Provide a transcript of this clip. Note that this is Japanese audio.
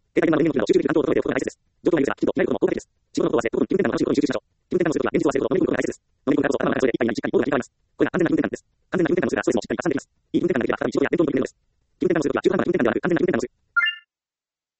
携帯電話の電源の集中力と担当を整えておくことが大切です。状況が許せば、きちんと決めることも目的です。仕事のことを忘れ、特に気分転換の話を集中しましょう。気分転換のすることは現実を忘れることを飲み込むことが大切です。飲み込むからこそ頭の中でいっぱいになり、しっかり行動が変わります。